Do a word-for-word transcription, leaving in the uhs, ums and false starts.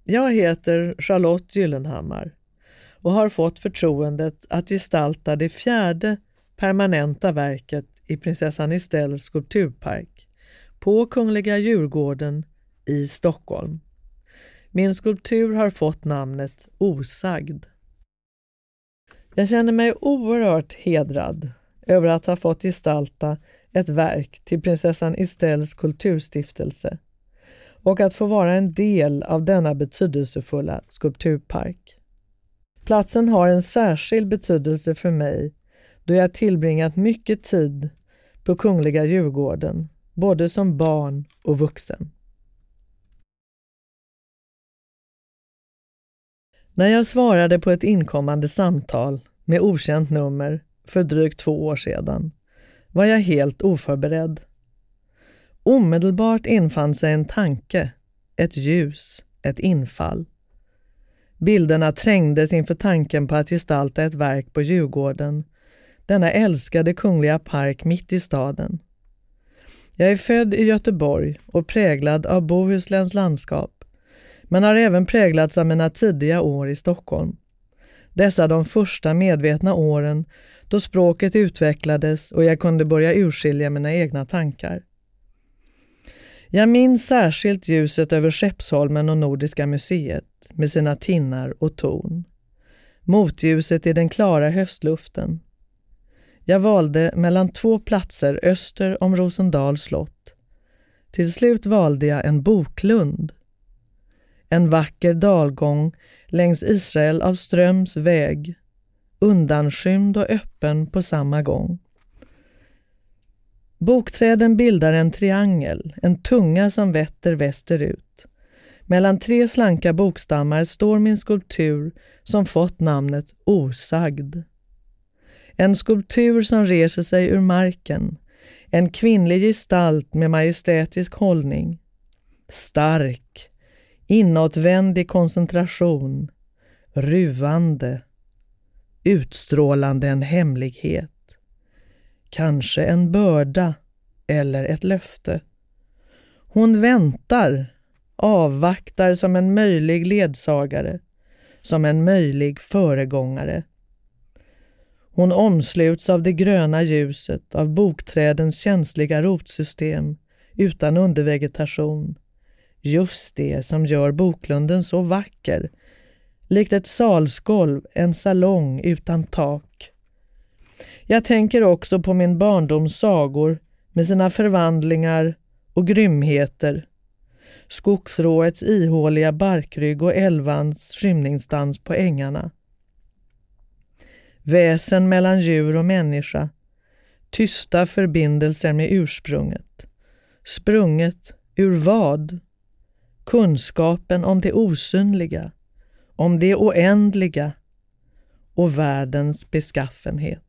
Jag heter Charlotte Gyllenhammar och har fått förtroendet att gestalta det fjärde permanenta verket i Prinsessan Estelles skulpturpark på Kungliga Djurgården i Stockholm. Min skulptur har fått namnet Osagd. Jag känner mig oerhört hedrad över att ha fått gestalta ett verk till Prinsessan Estelles kulturstiftelse och att få vara en del av denna betydelsefulla skulpturpark. Platsen har en särskild betydelse för mig då jag tillbringat mycket tid på Kungliga Djurgården, både som barn och vuxen. När jag svarade på ett inkommande samtal med okänt nummer för drygt två år sedan var jag helt oförberedd. Omedelbart infann sig en tanke, ett ljus, ett infall. Bilderna trängdes inför tanken på att gestalta ett verk på Djurgården, denna älskade kungliga park mitt i staden. Jag är född i Göteborg och präglad av Bohusläns landskap, men har även präglats av mina tidiga år i Stockholm. Dessa de första medvetna åren då språket utvecklades och jag kunde börja urskilja mina egna tankar. Jag minns särskilt ljuset över Skeppsholmen och Nordiska museet med sina tinnar och torn. Motljuset i den klara höstluften. Jag valde mellan två platser öster om Rosendals slott. Till slut valde jag en boklund. En vacker dalgång längs Israel av Ströms väg, undanskymd och öppen på samma gång. Bokträden bildar en triangel, en tunga som vetter västerut. Mellan tre slanka bokstammar står min skulptur som fått namnet Osagd. En skulptur som reser sig ur marken, en kvinnlig gestalt med majestätisk hållning. Stark, inåtvänd i koncentration, ruvande, utstrålande en hemlighet. Kanske en börda eller ett löfte. Hon väntar, avvaktar som en möjlig ledsagare, som en möjlig föregångare. Hon omsluts av det gröna ljuset, av bokträdens känsliga rotsystem utan undervegetation. Just det som gör boklunden så vacker, likt ett salsgolv, en salong utan tak. Jag tänker också på min barndoms sagor med sina förvandlingar och grymheter. Skogsråets ihåliga barkrygg och älvans skymningsdans på ängarna. Väsen mellan djur och människa. Tysta förbindelser med ursprunget. Sprunget ur vad? Kunskapen om det osynliga, om det oändliga och världens beskaffenhet.